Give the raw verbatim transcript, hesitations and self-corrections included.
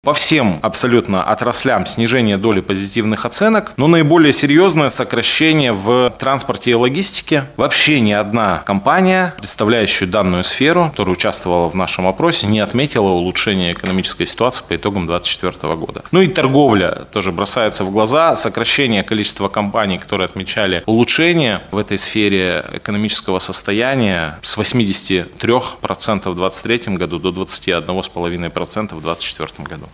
По всем абсолютно отраслям снижение доли позитивных оценок, но наиболее серьезное сокращение в транспорте и логистике. Вообще ни одна компания, представляющая данную сферу, которая участвовала в нашем опросе, не отметила улучшения экономической ситуации по итогам две тысячи двадцать четвёртого года. Ну и торговля тоже бросается в глаза. Сокращение количества компаний, которые отмечали улучшение в этой сфере экономического состояния с восьмидесяти трёх процентов в две тысячи двадцать третьем году до двадцати одного целых пяти десятых процента в две тысячи двадцать четвёртом году.